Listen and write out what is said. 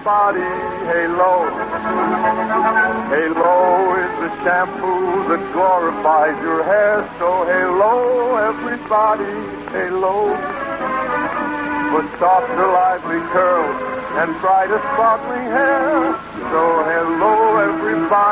everybody. Halo. Halo is the shampoo that glorifies your hair. So hello, everybody. Halo. For softer, lively curls and brighter, sparkling hair. So hello, everybody.